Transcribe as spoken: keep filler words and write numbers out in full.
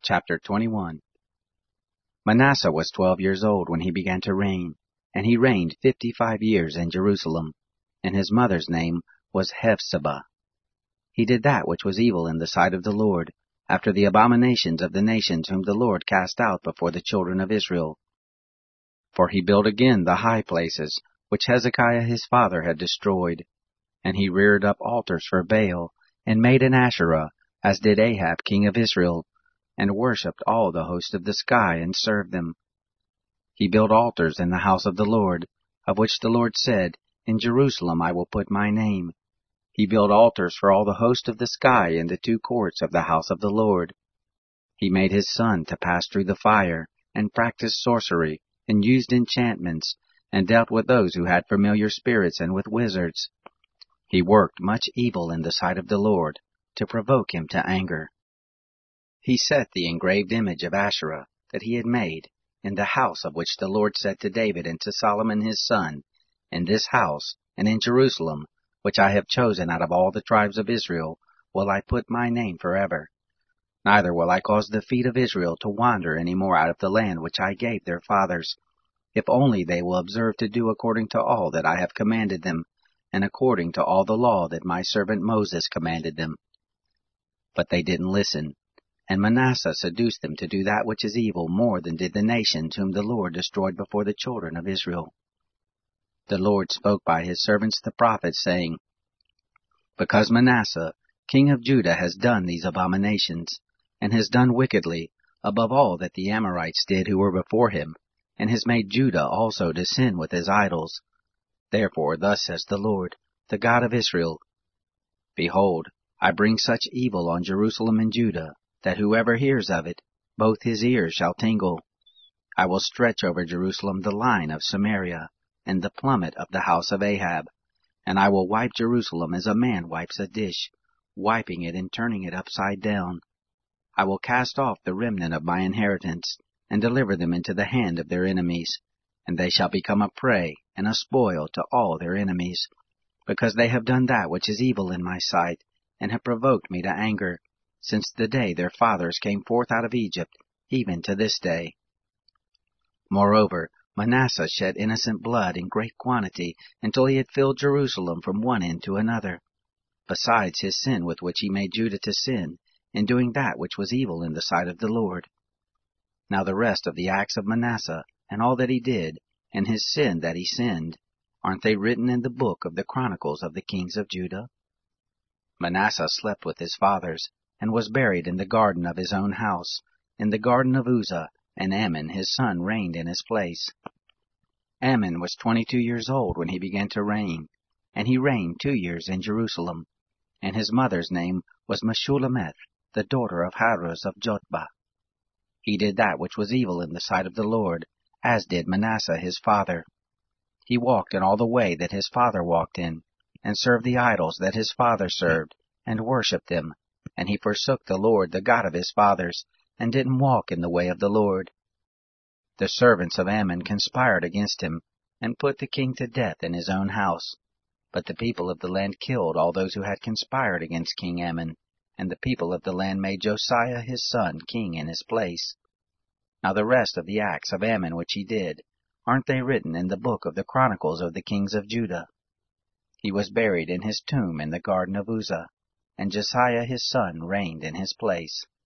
Chapter twenty-one. Manasseh was twelve years old when he began to reign, and he reigned fifty-five years in Jerusalem, and his mother's name was Hephzibah. He did that which was evil in the sight of the Lord, after the abominations of the nations whom the Lord cast out before the children of Israel. For he built again the high places, which Hezekiah his father had destroyed, and he reared up altars for Baal, and made an Asherah, as did Ahab king of Israel, and worshipped all the host of the sky, and served them. He built altars in the house of the Lord, of which the Lord said, In Jerusalem I will put my name. He built altars for all the host of the sky in the two courts of the house of the Lord. He made his son to pass through the fire, and practiced sorcery, and used enchantments, and dealt with those who had familiar spirits and with wizards. He worked much evil in the sight of the Lord, to provoke him to anger. He set the engraved image of Asherah that he had made in the house of which the Lord said to David and to Solomon his son, In this house, and in Jerusalem, which I have chosen out of all the tribes of Israel, will I put my name forever. Neither will I cause the feet of Israel to wander any more out of the land which I gave their fathers, if only they will observe to do according to all that I have commanded them, and according to all the law that my servant Moses commanded them. But they didn't listen, and Manasseh seduced them to do that which is evil more than did the nations whom the Lord destroyed before the children of Israel. The Lord spoke by his servants the prophets, saying, Because Manasseh, king of Judah, has done these abominations, and has done wickedly, above all that the Amorites did who were before him, and has made Judah also to sin with his idols. Therefore thus says the Lord, the God of Israel, Behold, I bring such evil on Jerusalem and Judah, that whoever hears of it, both his ears shall tingle. I will stretch over Jerusalem the line of Samaria, and the plummet of the house of Ahab, and I will wipe Jerusalem as a man wipes a dish, wiping it and turning it upside down. I will cast off the remnant of my inheritance, and deliver them into the hand of their enemies, and they shall become a prey and a spoil to all their enemies, because they have done that which is evil in my sight, and have provoked me to anger, since the day their fathers came forth out of Egypt, even to this day. Moreover, Manasseh shed innocent blood in great quantity, until he had filled Jerusalem from one end to another, besides his sin with which he made Judah to sin, in doing that which was evil in the sight of the Lord. Now the rest of the acts of Manasseh, and all that he did, and his sin that he sinned, aren't they written in the book of the Chronicles of the kings of Judah? Manasseh slept with his fathers, and was buried in the garden of his own house, in the garden of Uzzah, and Amon his son reigned in his place. Amon was twenty-two years old when he began to reign, and he reigned two years in Jerusalem, and his mother's name was Meshullemeth, the daughter of Haruz of Jotbah. He did that which was evil in the sight of the Lord, as did Manasseh his father. He walked in all the way that his father walked in, and served the idols that his father served, and worshipped them, and he forsook the Lord, the God of his fathers, and didn't walk in the way of the Lord. The servants of Amon conspired against him, and put the king to death in his own house. But the people of the land killed all those who had conspired against King Amon, and the people of the land made Josiah his son king in his place. Now the rest of the acts of Amon which he did, aren't they written in the book of the Chronicles of the kings of Judah? He was buried in his tomb in the garden of Uzzah, and Josiah his son reigned in his place.